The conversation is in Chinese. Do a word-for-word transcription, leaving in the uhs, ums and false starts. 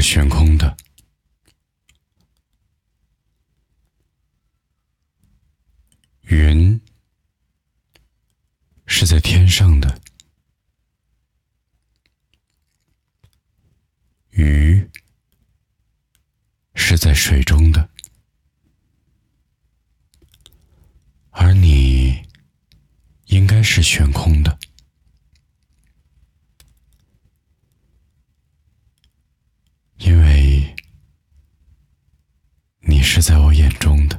悬空的，云是在天上的，鱼是在水中的，而你应该是悬空的，因为你是在我眼中的。